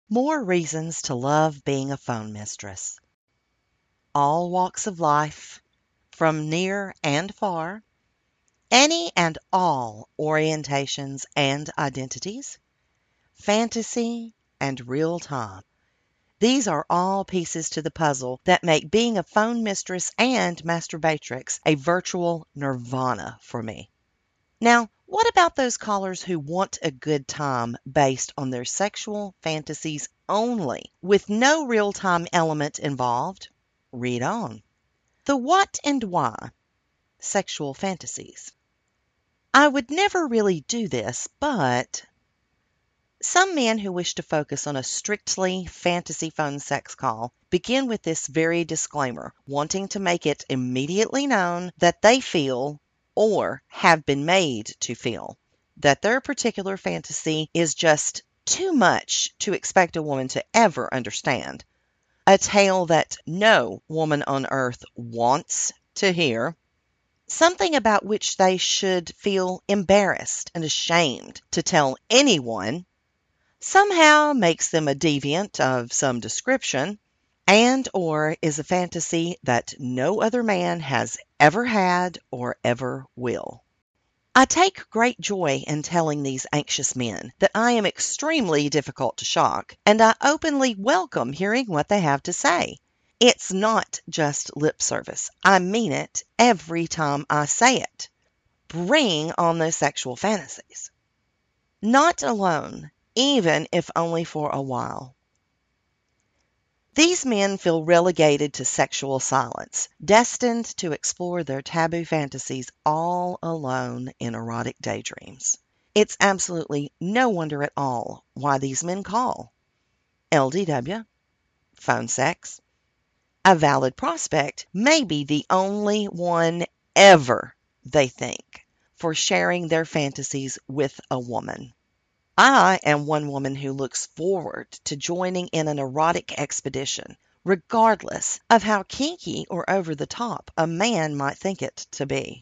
More reasons to love being a phone mistress. All walks of life, from near and far, any and all orientations and identities, fantasy and real time. These are all pieces to the puzzle that make being a phone mistress and masturbatrix a virtual nirvana for me. Now, what about those callers who want a good time based on their sexual fantasies only, with no real time element involved? Read on. The what and why sexual fantasies. I would never really do this, but some men who wish to focus on a strictly fantasy phone sex call begin with this very disclaimer, wanting to make it immediately known that they feel, or have been made to feel, that their particular fantasy is just too much to expect a woman to ever understand. A tale that no woman on earth wants to hear. Something about which they should feel embarrassed and ashamed to tell anyone, somehow makes them a deviant of some description, and or is a fantasy that no other man has ever had or ever will. I take great joy in telling these anxious men that I am extremely difficult to shock, and I openly welcome hearing what they have to say. It's not just lip service. I mean it every time I say it. Bring on those sexual fantasies. Not alone, even if only for a while. These men feel relegated to sexual silence, destined to explore their taboo fantasies all alone in erotic daydreams. It's absolutely no wonder at all why these men call. LDW, phone sex, a valid prospect, maybe the only one ever, they think, for sharing their fantasies with a woman. I am one woman who looks forward to joining in an erotic expedition, regardless of how kinky or over the top a man might think it to be.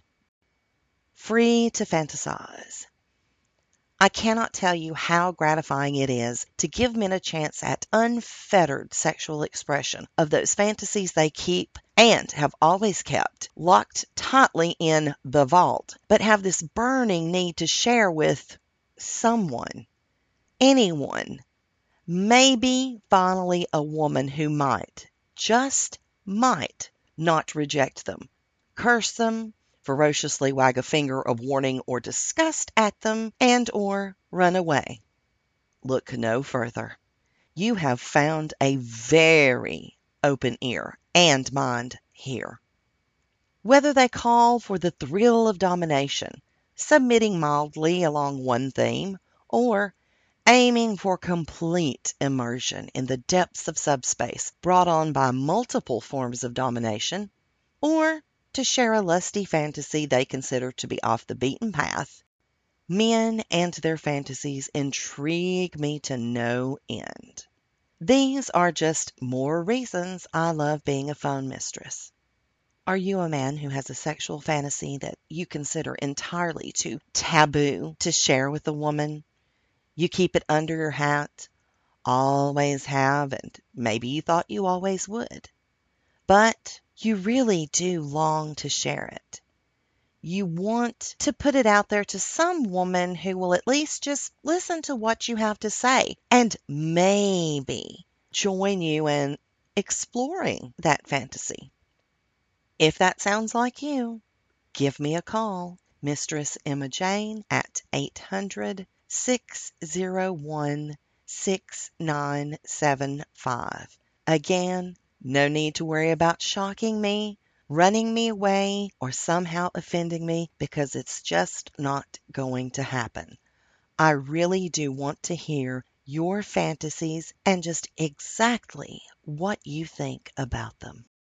Free to fantasize. I cannot tell you how gratifying it is to give men a chance at unfettered sexual expression of those fantasies they keep and have always kept locked tightly in the vault, but have this burning need to share with someone, anyone, maybe finally a woman who might, just might, not reject them, curse them, ferociously wag a finger of warning or disgust at them, and or run away. Look no further. You have found a very open ear and mind here. Whether they call for the thrill of domination, submitting mildly along one theme, or aiming for complete immersion in the depths of subspace brought on by multiple forms of domination, or to share a lusty fantasy they consider to be off the beaten path, men and their fantasies intrigue me to no end. These are just more reasons I love being a phone mistress. Are you a man who has a sexual fantasy that you consider entirely too taboo to share with a woman? You keep it under your hat, always have, and maybe you thought you always would. But you really do long to share it. You want to put it out there to some woman who will at least just listen to what you have to say and maybe join you in exploring that fantasy. If that sounds like you, give me a call, Mistress Emma Jane at 800-601-6975. Again, no need to worry about shocking me, running me away, or somehow offending me because it's just not going to happen. I really do want to hear your fantasies and just exactly what you think about them.